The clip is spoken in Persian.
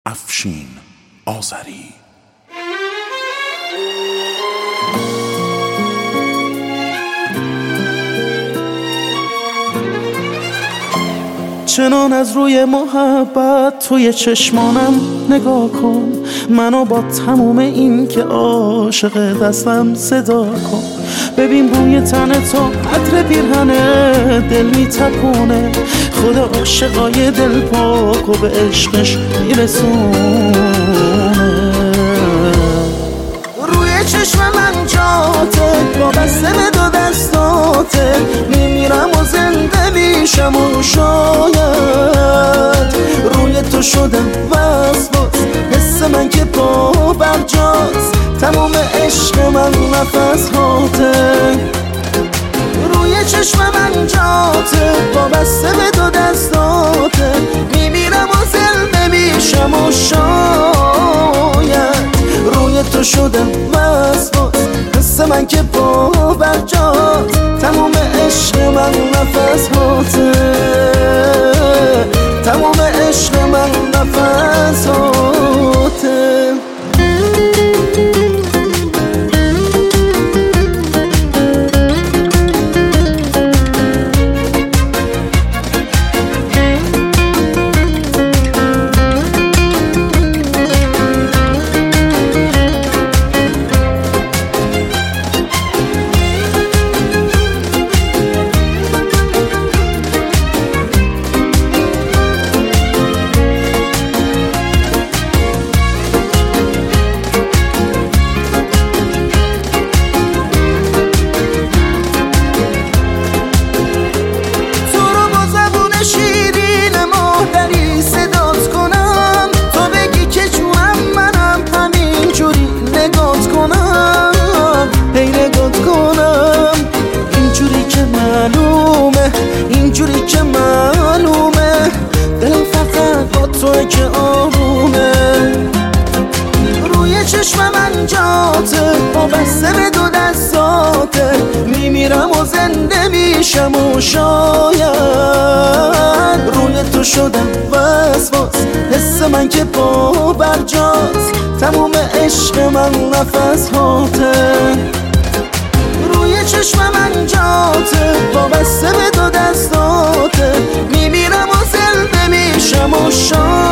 افشین آذری. چنان از روی محبت توی چشمانم نگاه کن، منو با تموم این که عاشق دستم صدا کن. ببین بوی تن تو عطر پیرهنه دل میتکونه، خدا عاشقای دل پاکو به عشقش میرسونه. روی چشم من جاته با بسته به دو دستاته، میمیرم و زنده میشم و شاید روی تو شدم وسواس، حس من که پا بر جاست، تمام عشق من نفس هاته. روی چشم من جاته با بسته به دو دستاته، میمیرم و زنده میشم و شاید روی تو شدم وسواس، حس من که پا بر جاست، تمام عشق من نفس هاته، تمام عشق من نفس هاته. اینجوری که معلومه دلم فقط با توی که آرومه. روی چشم من جاته با بسته به دو دستاته، میمیرم و زنده میشم و شاید روی تو شدم وسواس، حس من که پا بر جاست، تموم عشق من نفس هاته. روی چشم من جاته با بسته به دو دستاته، میمیرم و زنده میشم و شاید